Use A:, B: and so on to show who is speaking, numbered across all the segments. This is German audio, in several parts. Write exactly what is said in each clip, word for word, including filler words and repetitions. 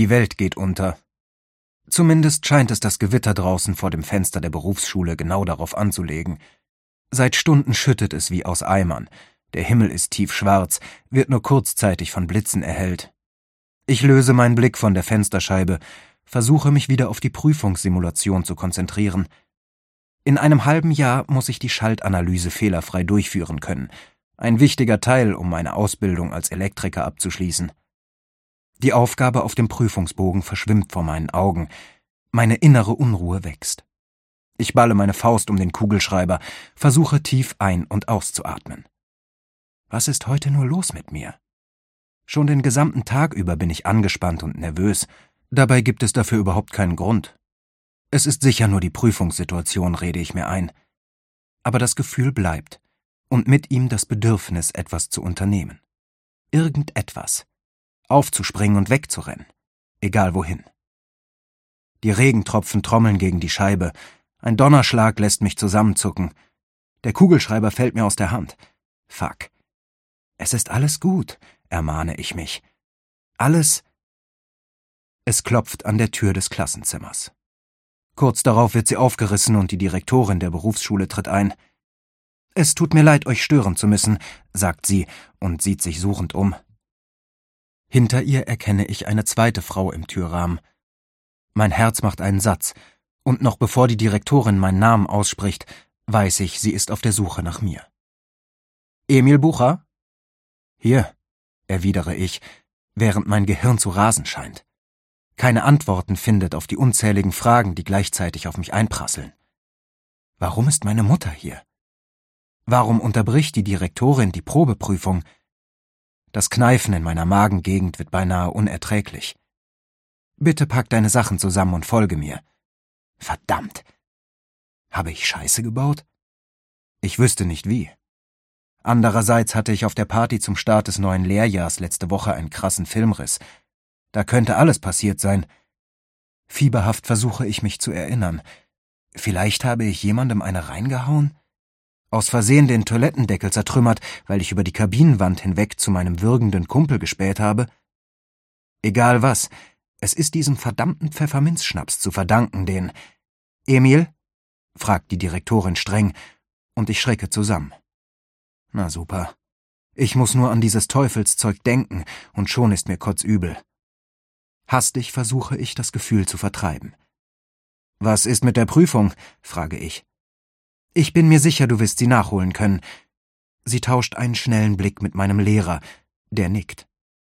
A: Die Welt geht unter. Zumindest scheint es das Gewitter draußen vor dem Fenster der Berufsschule genau darauf anzulegen. Seit Stunden schüttet es wie aus Eimern. Der Himmel ist tiefschwarz, wird nur kurzzeitig von Blitzen erhellt. Ich löse meinen Blick von der Fensterscheibe, versuche mich wieder auf die Prüfungssimulation zu konzentrieren. In einem halben Jahr muss ich die Schaltanalyse fehlerfrei durchführen können. Ein wichtiger Teil, um meine Ausbildung als Elektriker abzuschließen. Die Aufgabe auf dem Prüfungsbogen verschwimmt vor meinen Augen. Meine innere Unruhe wächst. Ich balle meine Faust um den Kugelschreiber, versuche tief ein- und auszuatmen. Was ist heute nur los mit mir? Schon den gesamten Tag über bin ich angespannt und nervös. Dabei gibt es dafür überhaupt keinen Grund. Es ist sicher nur die Prüfungssituation, rede ich mir ein. Aber das Gefühl bleibt und mit ihm das Bedürfnis, etwas zu unternehmen. Irgendetwas. Aufzuspringen und wegzurennen. Egal wohin. Die Regentropfen trommeln gegen die Scheibe. Ein Donnerschlag lässt mich zusammenzucken. Der Kugelschreiber fällt mir aus der Hand. Fuck. Es ist alles gut, ermahne ich mich. Alles. Es klopft an der Tür des Klassenzimmers. Kurz darauf wird sie aufgerissen und die Direktorin der Berufsschule tritt ein. »Es tut mir leid, euch stören zu müssen«, sagt sie und sieht sich suchend um. Hinter ihr erkenne ich eine zweite Frau im Türrahmen. Mein Herz macht einen Satz, und noch bevor die Direktorin meinen Namen ausspricht, weiß ich, sie ist auf der Suche nach mir. »Emil Bucher?« »Hier«, erwidere ich, während mein Gehirn zu rasen scheint. Keine Antworten findet auf die unzähligen Fragen, die gleichzeitig auf mich einprasseln. Warum ist meine Mutter hier? Warum unterbricht die Direktorin die Probeprüfung? Das Kneifen in meiner Magengegend wird beinahe unerträglich. Bitte pack deine Sachen zusammen und folge mir. Verdammt! Habe ich Scheiße gebaut? Ich wüsste nicht wie. Andererseits hatte ich auf der Party zum Start des neuen Lehrjahrs letzte Woche einen krassen Filmriss. Da könnte alles passiert sein. Fieberhaft versuche ich mich zu erinnern. Vielleicht habe ich jemandem eine reingehauen? Aus Versehen den Toilettendeckel zertrümmert, weil ich über die Kabinenwand hinweg zu meinem würgenden Kumpel gespäht habe? Egal was, es ist diesem verdammten Pfefferminzschnaps zu verdanken, den... »Emil?« fragt die Direktorin streng, und ich schrecke zusammen. Na super. Ich muss nur an dieses Teufelszeug denken, und schon ist mir kotzübel. Hastig versuche ich, das Gefühl zu vertreiben. »Was ist mit der Prüfung?« frage ich. »Ich bin mir sicher, du wirst sie nachholen können.« Sie tauscht einen schnellen Blick mit meinem Lehrer, der nickt.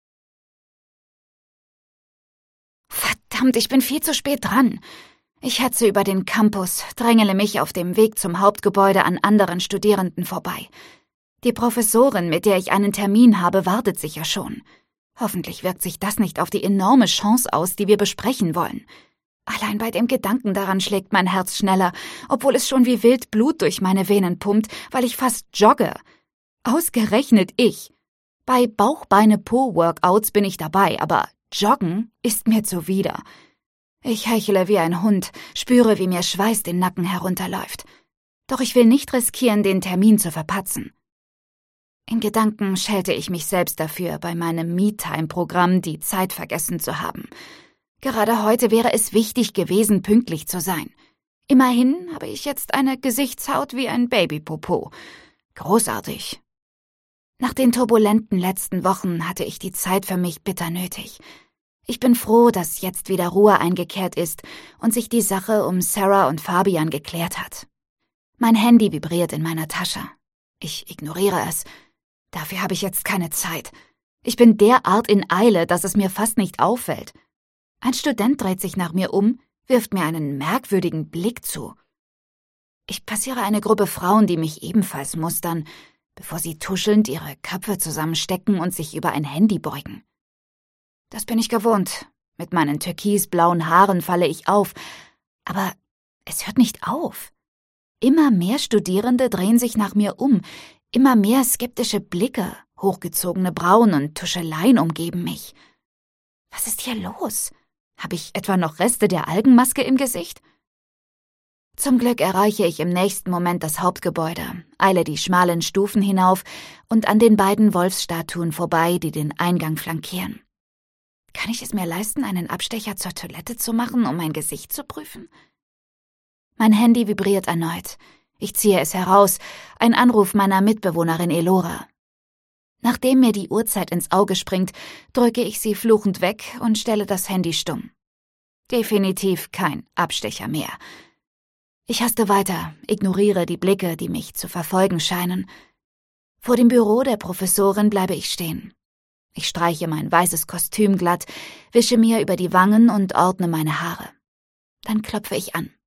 B: Verdammt, ich bin viel zu spät dran. Ich hetze über den Campus, drängele mich auf dem Weg zum Hauptgebäude an anderen Studierenden vorbei. Die Professorin, mit der ich einen Termin habe, wartet sicher schon. Hoffentlich wirkt sich das nicht auf die enorme Chance aus, die wir besprechen wollen. Allein bei dem Gedanken daran schlägt mein Herz schneller, obwohl es schon wie wild Blut durch meine Venen pumpt, weil ich fast jogge. Ausgerechnet ich. Bei Bauch-Beine-Po-Workouts bin ich dabei, aber Joggen ist mir zuwider. Ich hechle wie ein Hund, spüre, wie mir Schweiß den Nacken herunterläuft. Doch ich will nicht riskieren, den Termin zu verpatzen. In Gedanken schelte ich mich selbst dafür, bei meinem Me-Time-Programm die Zeit vergessen zu haben. Gerade heute wäre es wichtig gewesen, pünktlich zu sein. Immerhin habe ich jetzt eine Gesichtshaut wie ein Babypopo. Großartig. Nach den turbulenten letzten Wochen hatte ich die Zeit für mich bitter nötig. Ich bin froh, dass jetzt wieder Ruhe eingekehrt ist und sich die Sache um Sarah und Fabian geklärt hat. Mein Handy vibriert in meiner Tasche. Ich ignoriere es. Dafür habe ich jetzt keine Zeit. Ich bin derart in Eile, dass es mir fast nicht auffällt. Ein Student dreht sich nach mir um, wirft mir einen merkwürdigen Blick zu. Ich passiere eine Gruppe Frauen, die mich ebenfalls mustern, bevor sie tuschelnd ihre Köpfe zusammenstecken und sich über ein Handy beugen. Das bin ich gewohnt. Mit meinen türkisblauen Haaren falle ich auf. Aber es hört nicht auf. Immer mehr Studierende drehen sich nach mir um. Immer mehr skeptische Blicke, hochgezogene Brauen und Tuscheleien umgeben mich. Was ist hier los? Habe ich etwa noch Reste der Algenmaske im Gesicht? Zum Glück erreiche ich im nächsten Moment das Hauptgebäude, eile die schmalen Stufen hinauf und an den beiden Wolfsstatuen vorbei, die den Eingang flankieren. Kann ich es mir leisten, einen Abstecher zur Toilette zu machen, um mein Gesicht zu prüfen? Mein Handy vibriert erneut. Ich ziehe es heraus, ein Anruf meiner Mitbewohnerin Elora. Nachdem mir die Uhrzeit ins Auge springt, drücke ich sie fluchend weg und stelle das Handy stumm. Definitiv kein Abstecher mehr. Ich haste weiter, ignoriere die Blicke, die mich zu verfolgen scheinen. Vor dem Büro der Professorin bleibe ich stehen. Ich streiche mein weißes Kostüm glatt, wische mir über die Wangen und ordne meine Haare. Dann klopfe ich an.